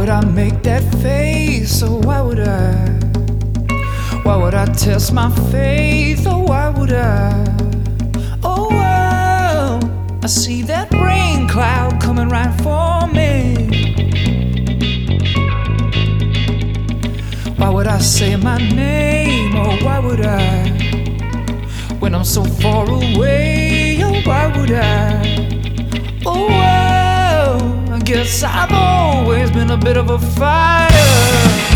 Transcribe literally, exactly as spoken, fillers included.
would I make that face? Oh, why would I? Why would I test my faith? Oh, why would I? Oh, wow, I see that rain cloud coming right for me. Why would I say my name? Oh, why would I? When I'm so far away, oh, why would I? Oh, wow, I guess I've always been a bit of a fighter.